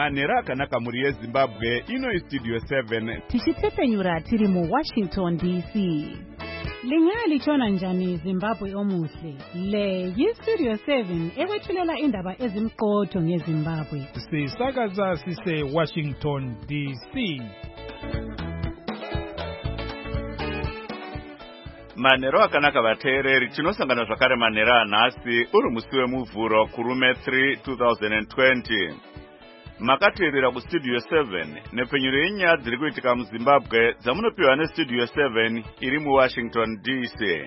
manhero akanaka mhuri yeZimbabwe. Ino iStudio 7 tichipfepenyura tiri muWashington DC. Lingalitshona njani Zimbabwe omuhle? Le yiStudio 7 ekwethulela indaba ezimqotho ngeZimbabwe. Sisakaza sise Washington DC. manhero akanaka vateereri. Tinosangana zvakare manhero anhasi uri musi wemuvhuro kurume 3 2020. Makateerera kuStudio 7 nepfenyuro yenyaya dziri kuitika muZimbabwe dzamunopiwa neStudio 7 iri muWashington DC.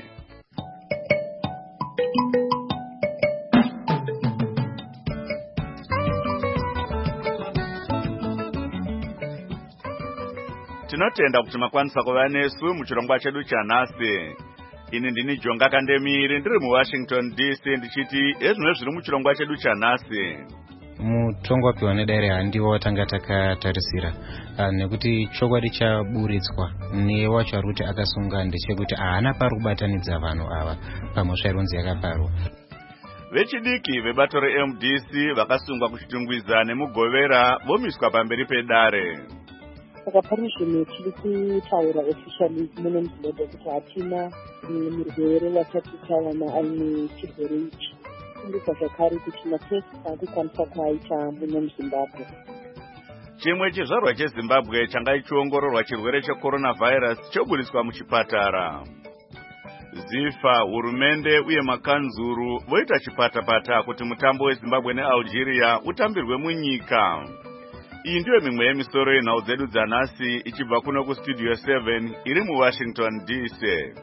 Tinotenda kuti makwanisa kuva nesu muchirongwa chedu chanhasi. Ini ndini Jonga Kandemiri ndiri muWashington DC ndichiti ezvino zviri muchirongwa chedu chanhasi. Mutongo wapiwa nedaire handiwo tanga takatarisira nekuti chokwadi chaburitswa newacho ari kuti akasunga ndechekuti haana pari kubatanidza vanhu ava pamhosva ironzi yakaparwa. Vechidiki vebato reMDC vakasungwa kuchitungwiza nemugovera vomiswa pamberi pedare. Saka parishini tiri kutaura officially muno muZimbabwe kuti hatina murwere watatawana aine chirwere ichi. Ndiko zvakare kuti matesti akukwanisa kuaita muno muZimbabwe. Chimwe chizvarwa cheZimbabwe changa chichiongororwa chirwere cheCoronavirus choburiswa muchipatara. Zifa, hurumende uye makanzuru voita chipatapata kuti mutambo weZimbabwe neAlgeria utambirwe munyika. Iyi ndiyo mimwe yemisoro yenhau dzedu dzanhasi ichibva kuno kuStudio 7 iri muWashington DC.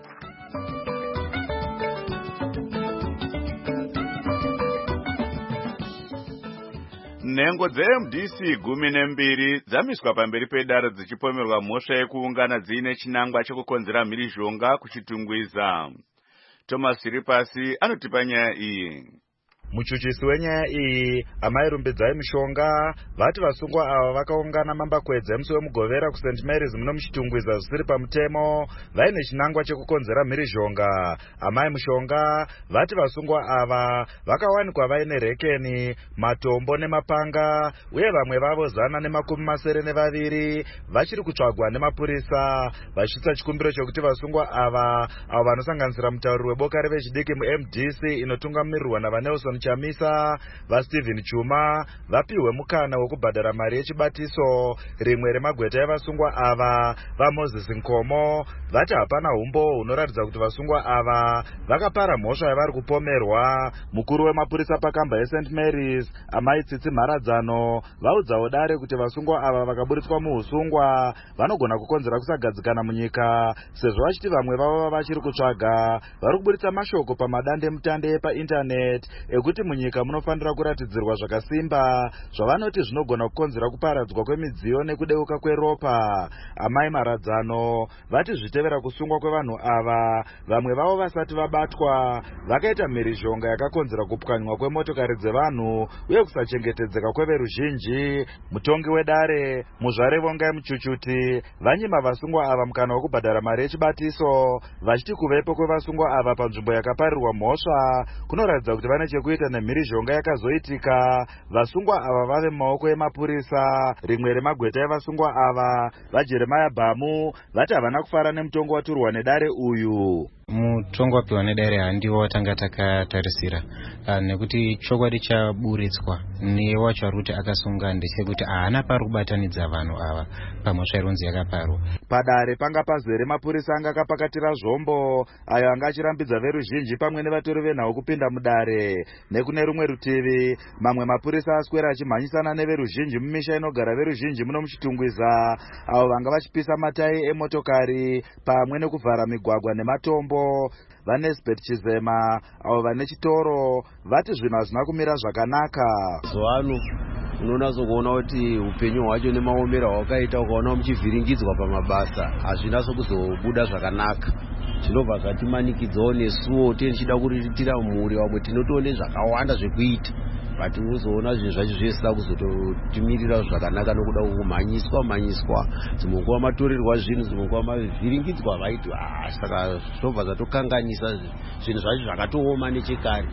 Nhengo dzeMDC 12 dzamiswa pamberi pedare dzichipomerwa mhosva yekuungana dziine chinangwa chekukonzera mhirizhonga kuchitungwiza. Thomas Ripasi anotipa nyaya iyi. Muchuchisi wenyaya iyi amai rumbidzai mushonga vati vasungwa ava vakaungana mambakwedza emusi wemugovera kuSt Mary's muno muchitungwiza zvisiri pamutemo vaine chinangwa chekukonzera mhirizhonga. Amai mushonga vati vasungwa ava vakawanikwa vaine rekeni, matombo nemapanga uye vamwe vavo 112 vachiri kutsvagwa nemapurisa vachitsa chikumbiro chokuti vasungwa ava avo vanosanganisira mutauriri weboka revechidiki muMDC inotungamirirwa naVanelson Chamisa vaStephen Chuma vapiwe mukana wekubhadhara mari yechibatiso. Rimwe remagweta evasungwa ava vaMoses Nkomo vati hapana umbo hunoratidza kuti vasungwa ava vakapara mhosva yavari kupomerwa. Mukuru wemapurisa pakamba yeSt Mary's amai Tsitsi Mharadzano vaudzawo dare kuti vasungwa ava vakaburitswa muusungwa vanogona kukonzera kusagadzikana munyika sezvo vachiti vamwe vavo vachiri kutsvaga vari kuburitsa mashoko pamadande mutande painternet ekuti munyika munofanira kuratidzirwa zvakasimba zvavanoti zvinogona kukonzera kuparadzwa kwemidziyo nekudeuka kweropa. Amai Mharadzano vati zvitevera kusungwa kwevanhu ava vamwe vavo vasati vabatwa vakaita mhirizhonga yakakonzera kupwanywa kwemotokari dzevanhu uye kusachengetedzeka kweveruzhinji. Mutongi wedare Muzvare Vongai Muchuchuti vanyima vasungwa ava mukana wekubhadhara mari yechibatiso vachiti kuvepo kwevasungwa ava panzvimbo yakaparirwa mhosva kunoratidza kuti vane chekuita nemhirizhonga yakazoitika vasungwa ava vave mumaoko emapurisa. Rimwe remagweta evasungwa ava vaJeremiah Bhamu vati havana kufara nemutongo waturwa nedare uyu. Mutongo wapiwa nedaire handiwo tanga takatarisira nekuti chokwadi chaburitswa newacho ari kuti akasunga ndechekuti haana pari kubatanidza vanhu ava pamhosva ironzi yakaparwa. Padare panga pazere mapurisa anga akapakatira zvombo ayo anga achirambidza veruzhinji pamwe nevatori venhau kupinda mudare. Nekune rumwe rutivi mamwe mapurisa aswera achimhanyisana neveruzhinji mumisha inogara veruzhinji muno muchitungwiza avo vanga vachipisa matayi emotokari pamwe nekuvhara migwagwa nematombo. VaNesbeth Chizema avo vane chitoro vati zvinhu hazvina kumira zvakanaka. Zvano unonazokuona kuti upenyu hwacho nemaomera hwakaita ukaona muchivhiringidzwa pamabasa hazvina sokuzobuda zvakanaka. Zvinobva zvatimanikidzawo nesuwo tichida kuriritira mhuri vamwe tinotoone zvakawanda zvekuita but uzoona zvinhu zvacho zvisina kuzotimirira zvakanaka nokuda kumhanyiswa dzimwe nguva matorerwa zvinhu dzimwe nguva mavhiringidzwa vaiti saka zvinobva zvatokanganisa zvinhu zvacho zvakatooma nechekare.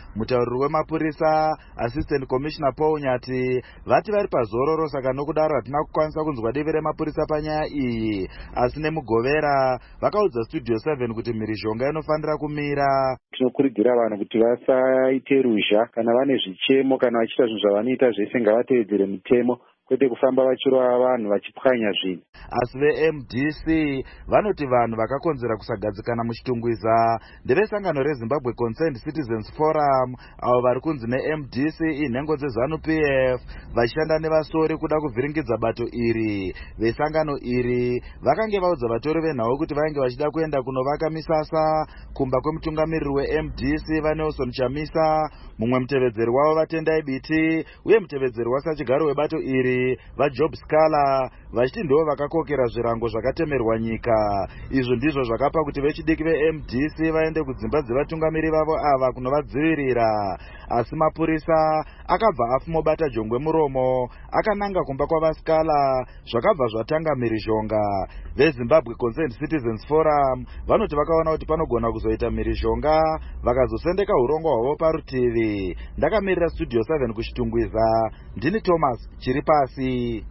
Mutauriri wemapurisa Assistant Commissioner Paul Nyati vati vari pazororo, saka nokudaro hatina kukwanisa kunzwa divi remapurisa panyaya iyi, asi nemugovera vakaudza Studio 7 kuti mhirizhonga inofanira kumira. Tinokurudzira vanhu kuti vasaite ruzha kana vane zvichemo kana vachiita zvinhu zvavanoita zvese ngavatevedzere mitemo, kwete kufamba vachirova vanhu vachipwanya zvinhu. Asi veMDC vanoti vanhu vakakonzera kusagadzikana muchitungwiza ndevesangano reZimbabwe Concerned Citizens Forum, avo vari kunzi neMDC inhengo dzeZANU-PF, vachishanda nevasori kuda kuvhiringidza bato iri. Vesangano iri vakange vaudza vatori venhau kuti vainge vachida kuenda kunovaka misasa kumba kwemutungamiriri weMDC vaNelson Chamisa, mumwe mutevedzeri wavo vaTendai Biti uye mutevedzeri wasachigaro webato iri vaJob Scala, vachiti ndivo vakakokera zvirango zvakatemerwa nyika. Izvo ndizvo zvakapa kuti vechidiki veMDC vaende kudzimba dzevatungamiri vavo ava kunovadzivirira, asi mapurisa akabva afumobata jongwe muromo akananga kumba kwavaScala, zvakabva zvatanga mhirizhonga. VeZimbabwe Concerned Citizens Forum vanoti vakaona kuti panogona kuzoita mhirizhonga vakazosendeka urongo hwavo parutivi. Ndakamirira Studio 7 kuchitungwiza, ndini Thomas Chiripasi.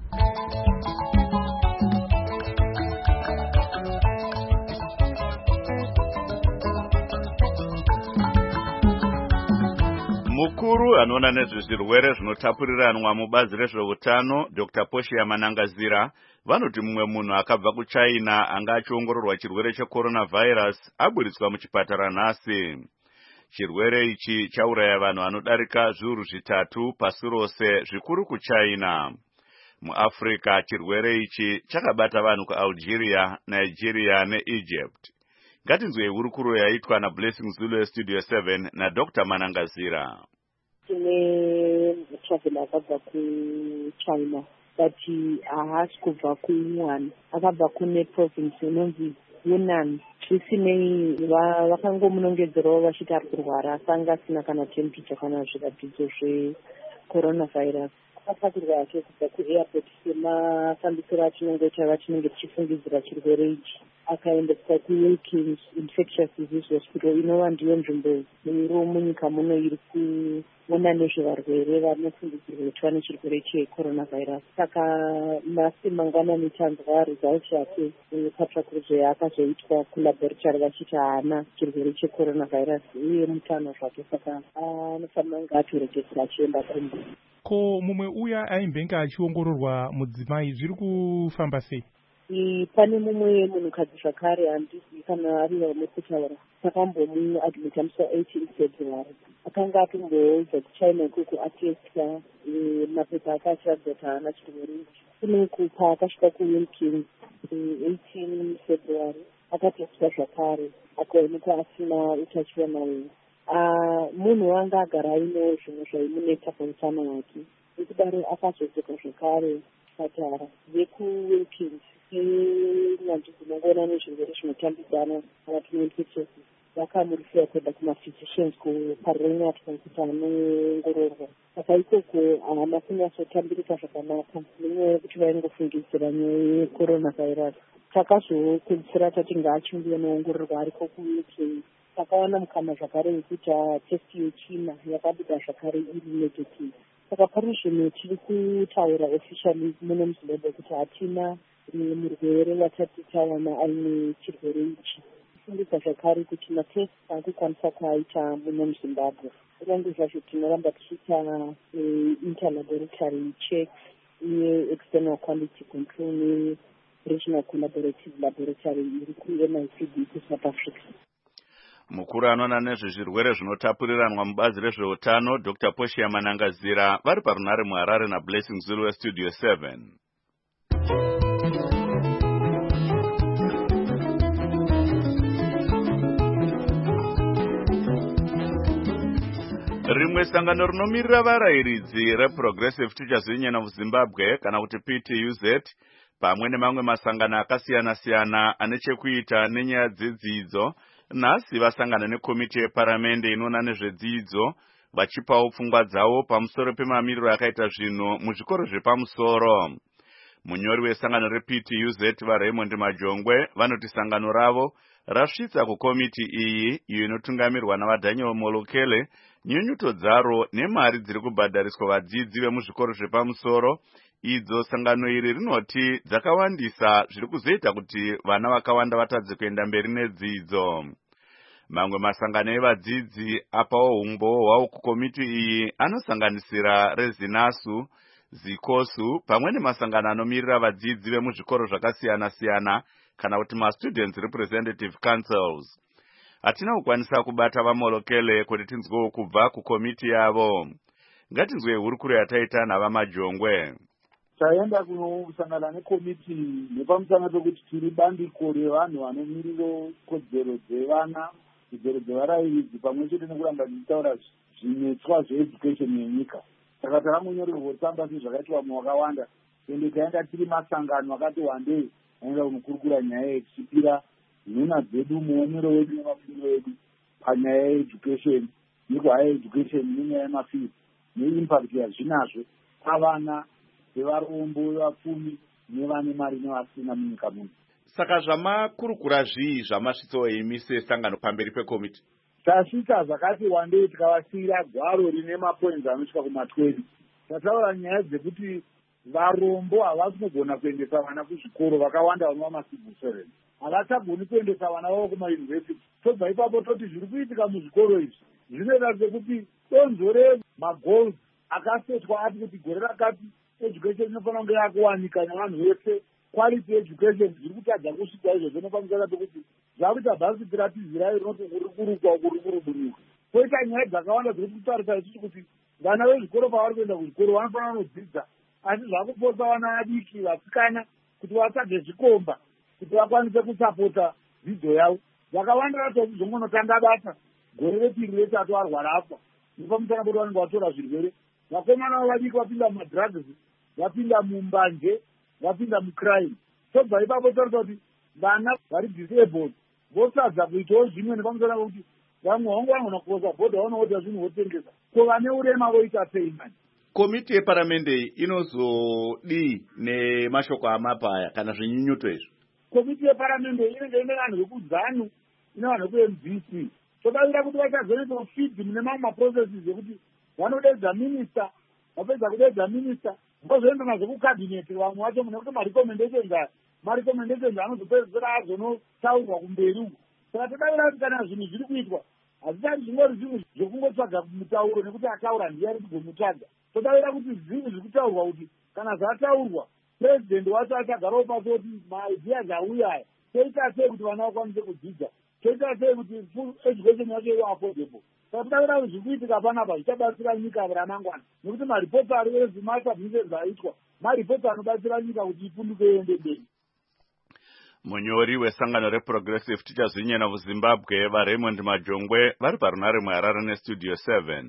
Mukuru anoona nezvezvirwere zvinotapuriranwa mubazi rezveutano Dr. Poshiya Manangazira vanoti mumwe munhu akabva kuChina anga achiongororwa chirwere cheCoronavirus aburitswa muchipatara nhasi. Chirwere ichi chauraya vanhu vanodarika zviuru zvitatu pasi rose, zvikuru kuChina. MuAfrica chirwere ichi chakabata vanhu kuAlgeria, Nigeria neEgypt. Ngatinzwei hurukuro yaitwa naBlessing Zulu Studio 7 naDr. Manangazira. Tine travel akabva kuChina, but haasi kubva kuWuhan, akabva kune province inonzi Yunnan. Zvisinei vakangomunongedzerawo vachiti ari kurwara, asanga asina kana temperature kana zviratidzo zveCoronavirus. Akapakurwa yake kubva kuairport semafambisiro achinongoita vachinenge tichifungidzira chirwere ichi, akaendeswa kuWilkins Infectious Disease Hospital, inova ndiyo nzvimbo iro munyika muno iri kuona nezvevarwere vanofungidzirwa kuti vane chirwere cheCoronavirus. Saka masi mangwanani tanzwa result yake patsvakurudzo yaakazoitwa kulaboratory vachiti haana chirwere cheCoronavirus uye mutano zvake, saka anofanira kunge atoregedzera achienda kumba. Ko mumwe uya aimbenge achiongororwa mudzimai zviri kufamba sei? Pane mumwe munhukadzi zvakare, handisi kana ari vamwe kutaura, takambomuadmita 18 February. Akanga atomboudza kuChina ikoko atestwa mapepa ake achiratidza kuti haana chirwere ichi. Kune uku paakasvika kuWilkins 18 February akatestwa zvakare akaonekwa asina utachiona uyu. Munhu wanga agara aino zvimwe zvaimunetsa pautano hwake, nekudaro akazodzoka zvakare kuchipatara. VekuWilkins nyanzvi dzinongoona nezvirwere zvinotambidzana kana infectious vakamurifira kuenda kumaphysicians kuparrenatwa kuti anoongororwa. Saka ikoko haana kunyatsotambirika zvakanaka nenyaya yekuti vaingofungidzira nyaya yeCoronavirus. Takazopedzisira tati ngaachimbi anoongororwa ariko kuWilkins. Takawana mukana zvakare wekuti test yechina yakabuda zvakare iri negative. Saka pane zvinhu tiri kutaura officially muno muZimbabwe kuti hatina murwere watati tawana aine chirwere ichi. Kufundisa zvakare kuti matest akukwanisa kuaita muno muZimbabwe. Kunyange zvazvo tinoramba tichiita interlaboratory checks uye external quality control neregional collaborative laboratory iri kuNICD kuSouth Africa. Mukuru anoona nezvezvirwere zvinotapuriranwa mubazi rezveutano Dr. Poshiya Manangazira vari parunhare muHarare naBlessing Zulu Studio 7. Rimwe sangano rinomirira varayiridzi reProgressive Teachers Union of Zimbabwe kana kuti PTUZ pamwe nemamwe masangano akasiyana-siyana ane chekuita nenyaya dzedzidzo nhasi vasangana nekomiti yeparamende inoona nezvedzidzo vachipawo pfungwa dzavo pamusoro pemamiriro akaita zvinhu muzvikoro zvepamusoro. Munyori wesangano rePTUZ vaRaymond Majongwe vanoti sangano ravo rasvitsa kukomiti iyi iyo inotungamirwa navaDaniel Molokele nyunyuto dzaro nemari dziri kubhadhariswa vadzidzi vemuzvikoro zvepamusoro idzo sangano iri rinoti dzakawandisa zviri kuzoita kuti vana vakawanda vatadze kuenda mberi nedzidzo. Mamwe masangano evadzidzi apawo umbowo hwawo kukomiti iyi anosanganisira reZinasu, Zikosu pamwe nemasangano anomirira vadzidzi vemuzvikoro zvakasiyana-siyana kana kuti ma-Students Representative Councils. Hatina kukwanisa kubata vaMolokele kuti tinzwewo kubva kukomiti yavo. Ngatinzwe hurukuro yataita navaMajongwe. Taenda kunosangana nekomiti nepamusana pekuti tiri bandiko revanhu vanomirira kodzero dzevana, kodzero dzevarairidzi pamwe chete nekuramba tichitaura zvinetswa zveeducation yenyika. Saka takangonyorerwa tsamba sezvakaitwa wakawanda ende taenda tiri masangano akati wandei aenda kunokurukura nyaya yekuchipira nhuna dzedu muonero wedu nemafiro edu panyaya yeeducation nekuhaya education nenyaya yemafiro neimpact yazvinazvo pavana vevarombo vapfumi nevane mari nevasina munyika muno. Saka zvamakurukura zvii zvamasvitsoimise sangano pamberi pekomiti? Tasvika zvakati wandei tikavasiyira gwaro rine mapoints anosvika kuma20. Tataura nyaya dzekuti varombo havasi kugona kuendesa vana kuzvikoro, vakawanda vanova macivil servants havachagoni kuendesa vana vavo kumayunivhesiti. Tobva ipapo toti zviri kuitika muzvikoro izvi zvinoita sekuti donzo remagoals akasetwa ati kuti gore rakati education inofanira kunge yakuwanika nevanhu vese, quality education zviri kutadza kusvika izvozvo nepamusana pekuti zvakuita bhasiti ratizirayo rinoti kurikurukwa kurikurubunyuka. Poita nyaya dzakawanda dziri kutarisa isusu kuti vana vezvikoro pavari kuenda kuzvikoro vanofanira kunodzidza, asi zvakuposa vana vadiki vasikana kuti vatsvage zvikomba kuti vakwanise kusapota dzidzo yavo. Vakawanda vacho zvongonotanga basa gore repiri retatu varwara afa nepamusana pekuti vanenge vatora zvirwere. Vakomana vadiki vapinda mumadrugs, vapinda mumbanje, vapinda mucrime. Tobva ipapo taurisa kuti vana vari disabled vosadza kuitawo zvimwe nepamusana pekuti vamwe vangu vangona kukosa bhodha vanoodza zvinhu votengesa. Ko vane urema voita sei mani? Komiti yeparamende inozodii nemashoko amapaya kana zvinyunyuto izvi? Komiti yeparamende inenge ine vanhu vekuZANU, ine vanhu vekuMDC. Todavira kuti vachazoita feed mune mamwe maprocesses ekuti vanodedza minista, vapedza kudedza minista vozoenda nazvo kukabineti vamwe vacho mune kuti marecommendations anozopedzisira azonotaurwa kumberi uko. Saka todavira kuti kana zvinhu zviri kuitwa hazvisati zvingori zvinhu zvokungotsvaga mutauro nekuti ataura ndiye ari kugomutsvaga. Todavira kuti zvinhu zviri kutaurwa kuti kana zvataurwa purezidendi wacho achagarawo pasi kuti maideas auya aya toita sei kuti vana vakwanise kudzidza, toita sei kuti full education yacho ive affordable. Saka todavira kuti zviri kuitika panapa zvichabatsira nyika ramangwana nekuti maripoti ari ezvimasubmissions aitwa maripoti anobatsira nyika kuti ipunduke iende mberi. Munyori wesangano reProgressive Teachers Union of Zimbabwe vaRaymond Majongwe vari parunare muHarare neStudio 7.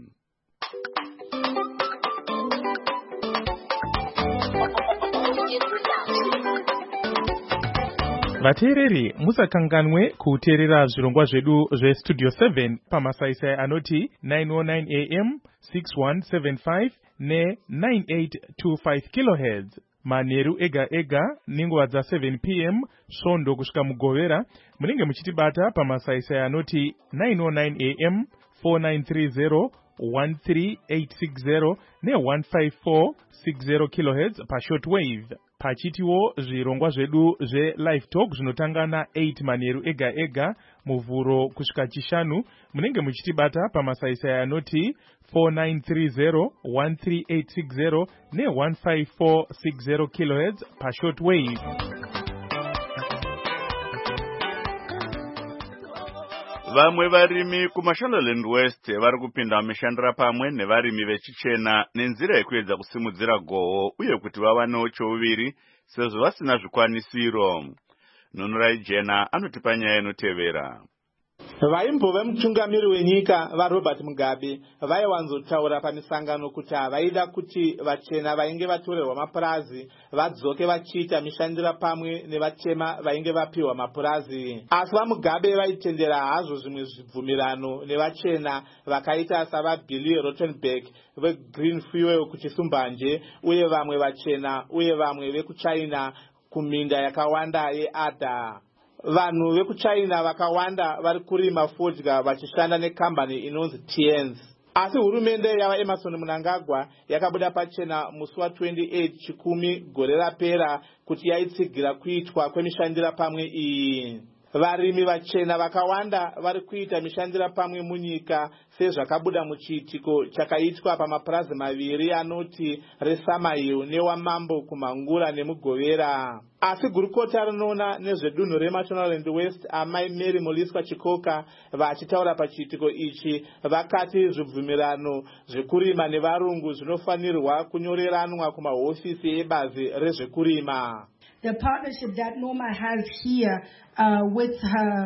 Vateereri musakanganwe kuteerera zvirongwa zvedu zveStudio 7 pamasaisai anoti 909 AM, 6175 ne9825 kHz. Manheru ega ega nenguva dza7 PM svondo kusvika mugovera munenge muchitibata pamasaisai anoti 909 AM, 4930 13860 ne15460 kHz pashortwave. Pachitiwo zvirongwa zvedu zveLive Talk zvinotanga na8 manheru ega ega muvhuro kusvika chishanu munenge muchitibata pamasaisai anoti 4930 13860 ne15460 kHz pashortwave. Vamwe varimi kuMashonaland West vari kupinda mishandira pamwe nevarimi vechichena nenzira yekuedza kusimudzira goho uye kuti vavanewo chouviri sezvo vasina zvikwanisiro. Nunurai Jena anotipa nyaya inotevera. Vaimbova mutungamiri wenyika vaRobert Mugabe vaiwanzotaura pamisangano kuti havaida kuti vachena vainge vatorerwa mapurazi vadzoke vachiita mishandira pamwe nevatema vainge vapiwa mapurazi. Asi vaMugabe vaitendera hazvo zvimwe zvibvumirano nevachena vakaita savaBilly Rottenberg veGreen Fuel kuchisumbanje uye vamwe vachena uye vamwe vekuChina kuminda yakawanda yeAdda. Vanhu vekuChina vakawanda vari kurima fodya vachishanda nekambani inonzi Tianzi. Asi hurumende yava Emerson Mnangagwa yakabuda pachena musi wa28 chikumi gore rapera kuti yaitsigira kuitwa kwemishandira pamwe iyi. Varimi vachena vakawanda vari kuita mishandira pamwe munyika sezvakabuda muchiitiko chakaitwa pamapurazi maviri anoti reSamahill newaMambo kuMhangura nemuGovera. Asi gurukota rinoona nezvedunhu reMashonaland West amai Mary Muliswa Chikoka vachitaura pachiitiko ichi vakati zvibvumirano zvekurima nevarungu zvinofanirwa kunyoreranwa kumahofisi ebazi rezvekurima. The partnership that Noma has here with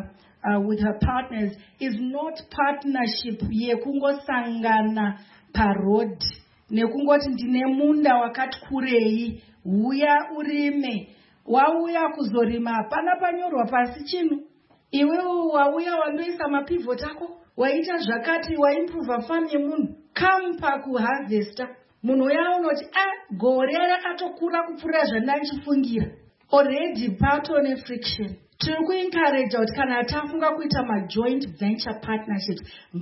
her partners is not partnership yekungosangana parod nekungoti ndine munda wakati kurei uya urime wauya kuzorima hapana panyorwa pasi chino iwe wauya wandoisa mapivot ako waita zvakati waimprova farm yemunhu kampa kuharvesta munhu uya unoti gore rakatokura kupfuura zvandandichifungira already patone friction. Tiri kuencourage kuti kana tafunga kuita majoint venture partnerships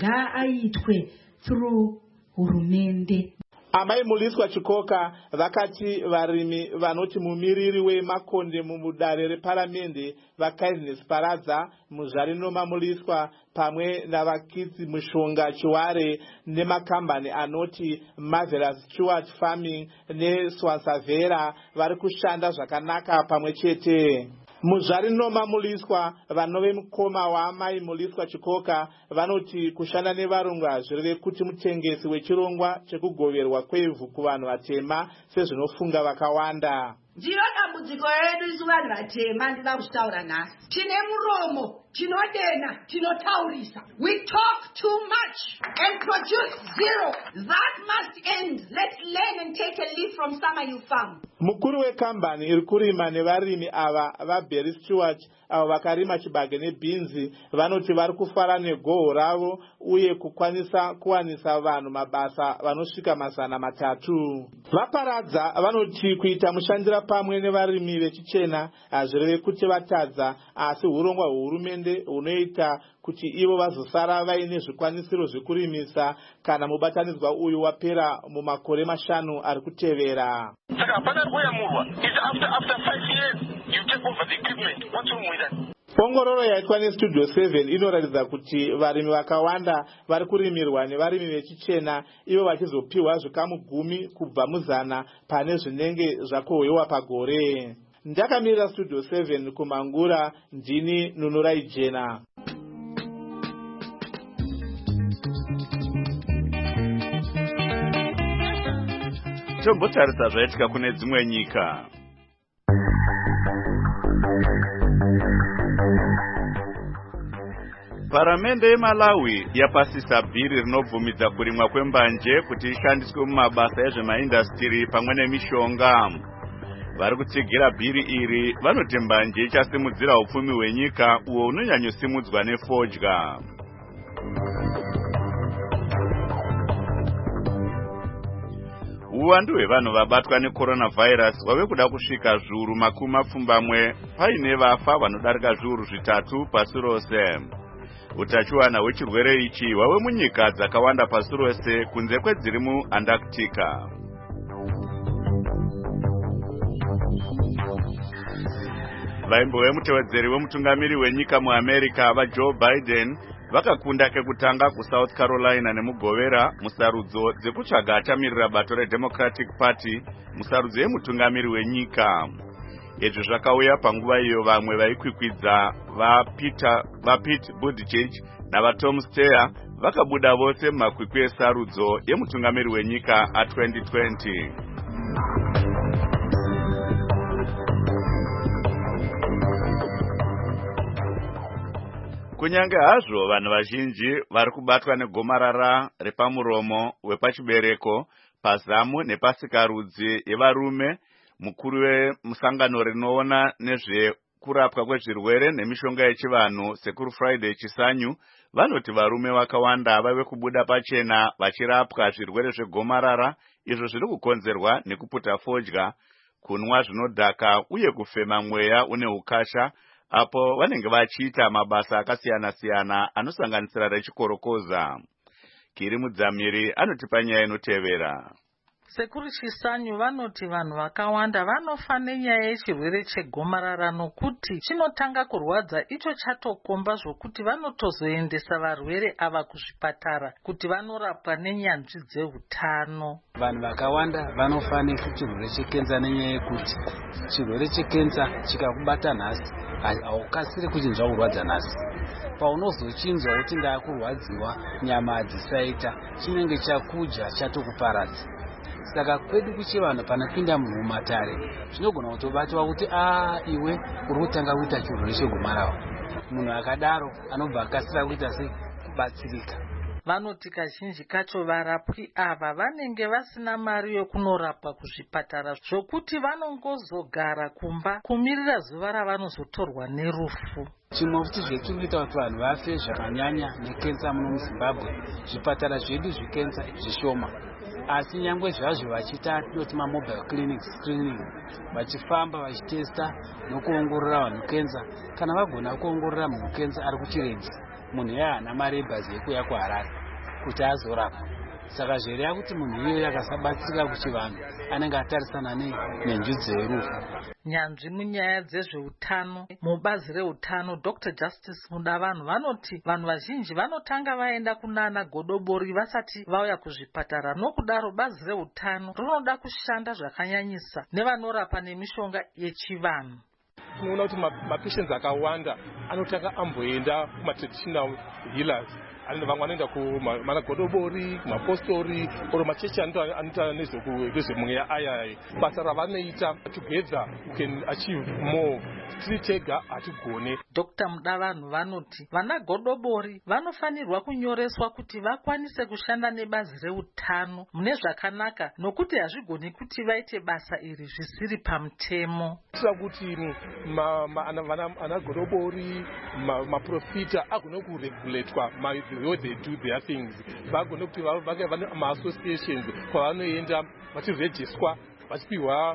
ngaaitwe through hurumende. Amai Muliswa Chikoka vakati varimi vanoti mumiriri wemakonde mumudare reparamende vaKindness Paradza muzvari Noma Muliswa pamwe navakitsi Mushonga Chiware nemakambani anoti Marvelous Stewart Farming neSwansavera vari kushanda zvakanaka pamwe chete. Muzvari Noma Muliswa vanove mukoma waamai Muliswa Chikoka vanoti kushanda nevarungu hazvireve kuti mutengesi wechirongwa chekugoverwa kwevhu kuvanhu vatema sezvinofunga vakawanda. Ndiro dambudziko redu isu vanhu vatema ndida kutaura nhasi. Tine muromo, tinodena, tinotaurisa. We talk too much and produce zero. That must end. Let's learn and take a leaf from Samahill Farm. Mukuru wekambani iri kurima nevarimi ava vaBerry Stewart avo vakarima chibage nebhinzi vanoti vari kufara negoho ravo uye kukwanisa kuwanisa vanhu mabasa vanosvika 300. Vaparadza vanoti kuita mushandira pamwe nevarimi vechichena hazvireve kuti vatadza asi urongwa hwehurumende hunoita kuti ivo vazosara vaine zvikwanisiro zvekurimisa kana mubatanidzwa uyu wapera mumakore 5 ari kutevera. Saka hapana kuyamurwa. It's after 5 years you take over the equipment. What's wrong with that? Ongororo yaitwa neStudio 7 inoratidza kuti varimi vakawanda vari kurimirwa nevarimi vechichena ivo vachizopiwa zvikamu 10 kubva muzana pane zvinenge zvakohwewa pagore. Ndakamirira Studio 7 kuMhangura ndini Nunurai Jena. Tombotarisa zvaitika kune dzimwe nyika. Paramende yeMalawi yapasisa bhiri rinobvumidza kurimwa kwembanje kuti ishandiswe mumabasa ezvemaindastiri pamwe nemishonga. Vari kutsigira bhiri iri vanoti mbanje ichasimudzira upfumi hwenyika uwo unonyanyosimudzwa nefodya. Uwandu hwevanhu vabatwa necoronavirus wave kuda kusvika zviuru 20 paine vafa vanodarika zviuru 3 pasi rose. Utachiwana hwechirwere ichi hwave munyika dzakawanda pasi rose kunze kwedziri muAntarctica. Vaimbove mutevedzeri wemutungamiri wenyika muAmerica vaJoe Biden vakakunda kekutanga kuSouth Carolina nemuGovera musarudzo dzekutsvaga achamirira bato reDemocratic Party musarudzo yemutungamiri wenyika. Izvi zvakauya panguva iyo vamwe vaikwikwidza vaPete Buttigieg navaTom Steyer vakabuda vose mumakwikwi esarudzo yemutungamiri wenyika a2020. Kunyange hazvo vanhu vazhinji vari kubatwa negomarara repamuromo wepachibereko pazamu nepasikarudzi yevarume, mukuru wemusangano rinoona nezvekurapwa kwezvirwere nemishonga yechivanhu Sekuru Friday Chisanyu vanoti varume vakawanda vave kubuda pachena vachirapwa zvirwere zvegomarara, izvo zviri kukonzerwa nekuputa fodya, kunwa zvinodhaka uye kufema mweya une ukasha, apo vanenge vachiita mabasa akasiyana-siyana anosanganisira rechikorokoza. Kiri Mudzamiri anotipa nyaya inotevera. Sekuru Chisanyu vanoti vanhu vakawanda vanofa nenyaya yechirwere chegomarara nokuti chinotanga kurwadza icho chatokomba zvokuti vanotozoendesa varwere ava kuzvipatara kuti vanorapwa nenyanzvi dzeutano. Vanhu vakawanda vanofa nechirwere chekenza nenyaya yekuti chirwere chekenza chikakubata nhasi haukasiri kuchinzwa kurwadza nhasi. Paunozochinzwa kuti ndakurwadziwa nyama hadzisaita, chinenge chakuja chatokuparadza. Saka kwedu kuchivanhu panopinda munhu mumatare zvinogona kutobatwa kuti iwe uri kutanga kuita chirwere chegomarara. Munhu akadaro anobva akasira kuita sekubatsirika. Vanoti kazhinji kacho varapwi ava vanenge vasina mari yokunorapwa kuzvipatara, zvokuti vanongozogara kumba kumirira zuva ravanozotorwa nerufu. Chimwe futi zvetiri kuita kuti vanhu vafe zvakanyanya nekenza muno muZimbabwe, zvipatara zvedu zvekenza zvishoma. Asi nyangwe zvazvo vachiita doti mobile clinics screening, vachifamba vachitesta nokuongorora vanhu kenza, kana vagona kuongorora munhu kenza ari kuchiredzi, munhu iye haana mari yebhazi yekuya kuHarare kuti azorapwa. Saka zvereva kuti munhu iye akasabatsirika kuchivanhu anenge atarisana nenjodzi yerufu. Nyanzvi munyaya dzezveutano mubazi reutano Dr. Justice Mudavanhu vanoti vanhu vazhinji vanotanga vaenda kunana godobori vasati vauya kuzvipatara, nokudaro bazi reutano rinoda kushanda zvakanyanyisa nevanorapa nemishonga yechivanhu. Tinoona kuti mapatients akawanda anotanga amboenda kumatraditional healers. Vamwe vanoenda kumanagodobori, kumapostori, oro machechi anoita nezvemweya aya. Basa ravanoita together we can achieve more. Tiri tega hatigone. Dr. Mudavanhu vanoti vana godobori vanofanirwa kunyoreswa kuti vakwanise kushanda nebazi reutano mune zvakanaka, nokuti hazvigoni kuti vaite basa iri zvisiri pamutemo. Tira kuti ana godobori, maprofita agone kureguletwa the way they do their things. Vagone kuti vave ma-associations kwavanoenda vachiregiswa vachipiwa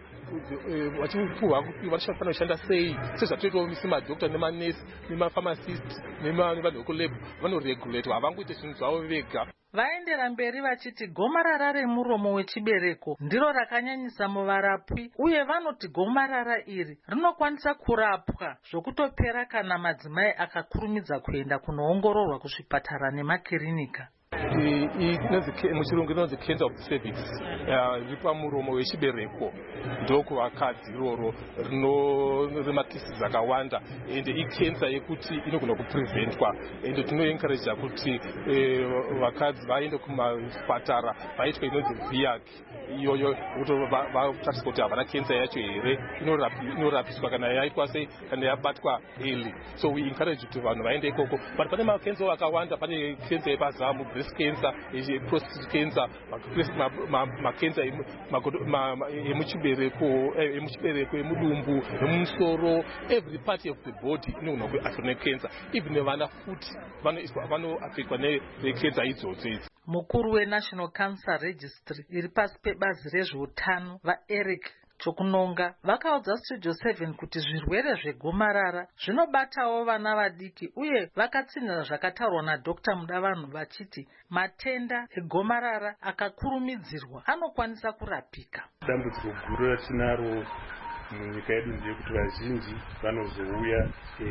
vachifana kushanda sei sezvatoitawo semadhokta nemanesi nemapharmacist nevanhu vekulab vanoreguletwa, havangoite zvinhu zvavo vega. Vaendera mberi vachiti gomarara remuromo wechibereko ndiro rakanyanyisa muvarapwi, uye vanoti gomarara iri rinokwanisa kurapwa zvokutopera kana madzimai akakurumidza kuenda kunoongororwa kuzvipatara nemakirinika. Muchirungu inonzi cancer of the cervix, ripamuromo wechibereko, ndoko vakadzi iroro rinemakisi akawanda, ende ikensa yekuti inogona kupreventwa, ende tinoencouragea kuti vakadzi vaende kumazvipatara vaitwe inonzi VIAC, iyoyo vatariswa kuti havana kensa yacho here, inorapiswa kana yaitwa sei, kana yabatwa early. So we encourage kuti vanhu vaende ikoko, but pane makensa akawanda, pane kensa yepazamu, breast cancer, prostate cancer, makensa emuchibereko, emudumbu, emumusoro, every part of the body inogona kuaffectwa necancer. Even nevana futi vanoaffectwa necancer idzodzo. Mukuru weNational Cancer Registry iri pasi pebazi rezveutano vaEric Chokunonga vakaudza Studio 7 kuti zvirwere zvegomarara zvinobatawo vana vadiki, uye vakatsinira zvakataurwa naDr. Mudavanhu vachiti matenda egomarara akakurumidzirwa anokwanisa kurapika. Dambudziko guru ratinaro munyika yedu ndeyekuti vazhinji vanozouya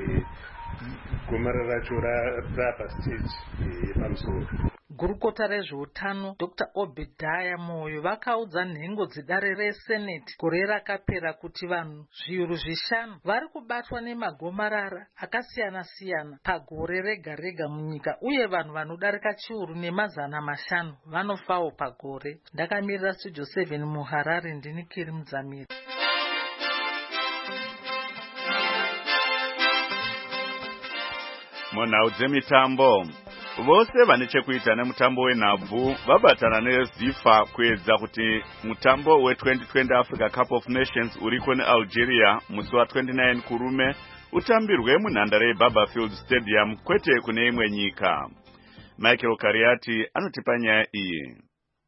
gomarara racho rapastage yepamusoro. Gurukota rezveutano Dr. Obedaya Moyo vakaudza nhengo dzedare reSenate gore rakapera kuti vanhu zviuru 5 vari kubatwa nemagomarara akasiyana-siyana pagore rega rega munyika, uye vanhu vanodarika chiuru nemazana 500 vanofawo pagore. Ndakamirira Studio 7 muHarare, ndini Kiri Mudzamiri. munhau dzemitambo. Vose vane chekuita nemutambo wenhabvu vabatana neZIFA kuedza kuti mutambo we2020 Africa Cup of Nations uriko neAlgeria musi wa29 kurume utambirwe munhandare yeBarberfield Stadium kwete kune imwe nyika. Michael Kariati anotipa nyaya iyi.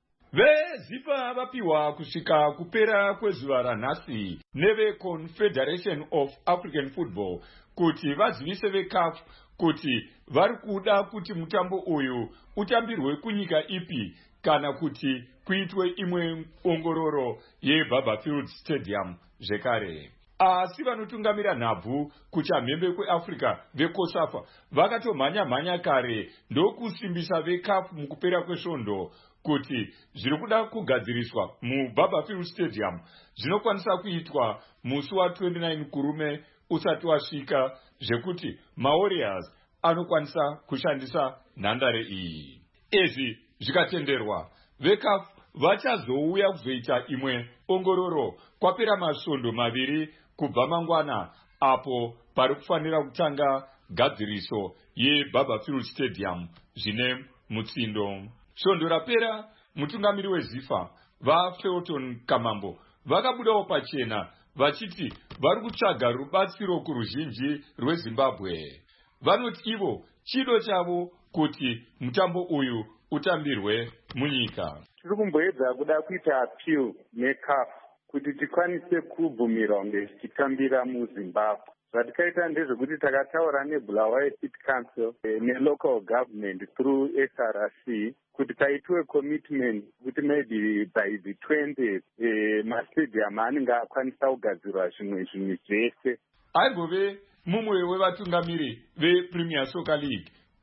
VeZIFA vapiwa kusvika kupera kwezuva ranhasi neveConfederation of African Football kuti vazivise veCAF kuti vari kuda kuti mutambo uyu utambirwe kunyika ipi kana kuti kuitwe imwe ongororo yeBarberfield Stadium zvekare. Asi vanotungamira nhabvu kuchamhembe kweAfrica veCOSAFA vakatomhanya kare ndokusimbisa veCAF mukupera kwesvondo kuti zviri kuda kugadziriswa muBarberfield Stadium zvinokwanisa kuitwa musi wa29 kurume usati wasvika, zvekuti maWarriors anokwanisa kushandisa nhandare iyi. Izvi zvikatenderwa, veCAF vachazouya kuzoita imwe ongororo kwapera masvondo maviri kubva mangwana, apo pari kufanira kutanga gadziriso yeBarberfield Stadium zvine mutsindo. Svondo rapera, mutungamiri weZIFA vaFelton Kamambo vakabudawo pachena vachiti vari kutsvaga rubatsiro kuruzhinji rweZimbabwe. Vanoti ivo chido chavo kuti mutambo uyu utambirwe munyika. Tiri kumboedza kuda kuita appeal neCAF kuti tikwanise kubvumirwa kunge tichitambira muZimbabwe. Zvatikaita ndezvekuti takataura neBulawayo City Council nelocal government through SRC kuti paitwe commitment kuti maybe by the 20th mastadium anenge akwanisa kugadzirwa zvimwe zvese. Aigove mumwe wevatungamiri vePremier Soccer League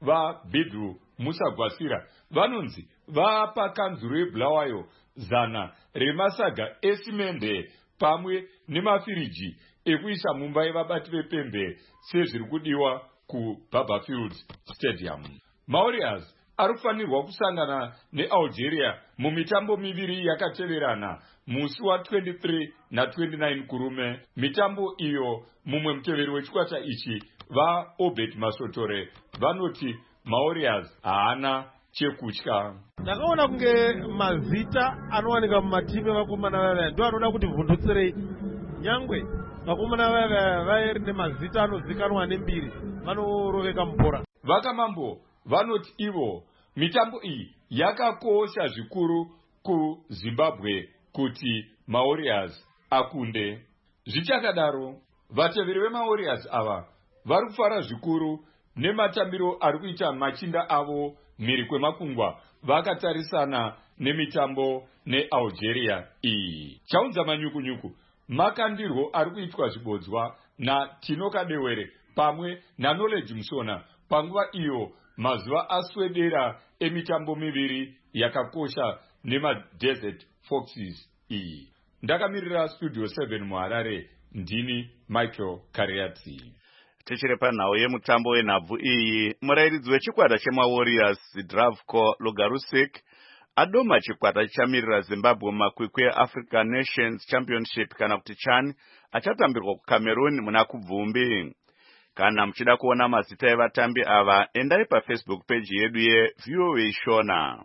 vaBidru Musagwasira vanonzi vapa kanzuro yeBulawayo 100 remasaga esimende pamwe nemafiriji ekuisa mumba yevabati vepembe sezviri kudiwa kuBarberfield Stadium. maWarriors ari kufanirwa kusangana neAlgeria mumitambo miviri yakateverana musi wa23 na29 kurume. Mitambo iyo mumwe muteveri wechikwata ichi vaObert Masotore vanoti maWarriors haana chekutya. Ndakaona kunge mazita anowanika mumatimu evakomana vaya ndo anoda kuti vhundutsirei, nyangwe vakomana vaya vairi nemazita anozikanwa nembiri vanoroveka mubhora. Vakamambo vanoti ivo mitambo iyi yakakosha zvikuru kuZimbabwe kuti maWarriors akunde. Zvichakadaro, vateveri vemaWarriors ava vari kufara zvikuru nematambiro ari kuita machinda avo mhiri kwemakungwa vakatarisana nemitambo neAlgeria iyi. Chaunza manyukunyuku, makandirwo ari kuitwa zvibodzwa naTino Kadewere pamwe naKnowledge Musona panguva iyo mazuva aswedera emitambo miviri yakakosha nemaDesert Foxes iyi. Ndakamirira Studio 7 muHarare, ndini Michael Kariati. Tichiri panhau yemutambo wenhabvu iyi, murairidzi wechikwata chemaWarriors Zdravko Logarusik adoma chikwata chichamirira Zimbabwe mumakwikwi eAfrican Nations Championship kana kuti CHAN achatambirwa kuCameroon muna kubvumbi. Kana muchida kuona mazita evatambi ava, endai paFacebook page yedu yeVOA Shona.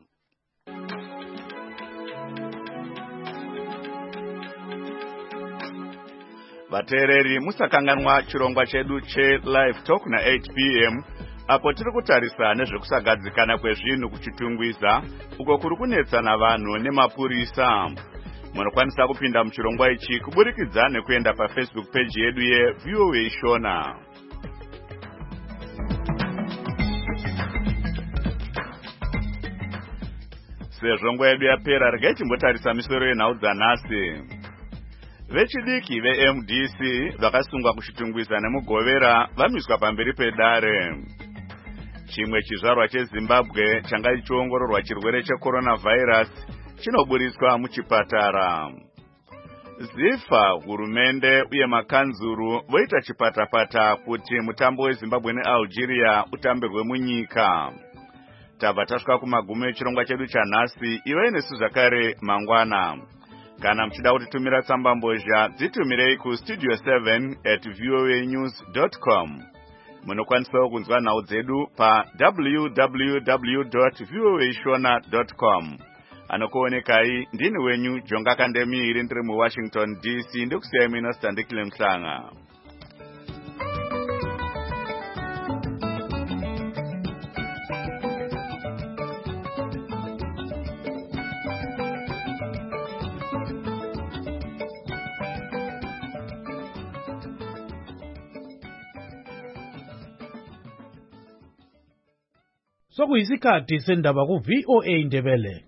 Vateereri, musakanganwa chirongwa chedu cheLive Talk na8 p.m. apo tiri kutarisa nezvekusagadzikana kwezvinhu kuchitungwiza uko kuri kunetsana vanhu nemapurisa. Munokwanisa kupinda muchirongwa ichi kuburikidza nekuenda paFacebook page yedu yeVOA Shona. Sezvo nguva yedu yapera, regai timbotarisa misoro yenhau dzanhasi. Vechidiki veMDC vakasungwa kuchitungwiza nemugovera vamiswa pamberi pedare. Chimwe chizvarwa cheZimbabwe changa chichiongororwa chirwere cheCoronavirus chinoburitswa muchipatara. ZIFA, hurumende uye makanzuru voita chipatapata kuti mutambo weZimbabwe neAlgeria utambirwe munyika. Tabva tasvika kumagumo echirongwa chedu chanhasi, ivai nesu zvakare mangwana. Kana muchida kutitumira tsamba mbozha, dzitumirei kustudio7@voanews.com. Munokwanisa kunzwa nhau dzedu pa www.voashona.com. Anokuonekai ndini wenyu Jonga Kandemiri ndiri muWashington DC ndikusiyai mina Standikile Mhlanga. Sokuyisikhathi sendaba ku VOA Ndebele.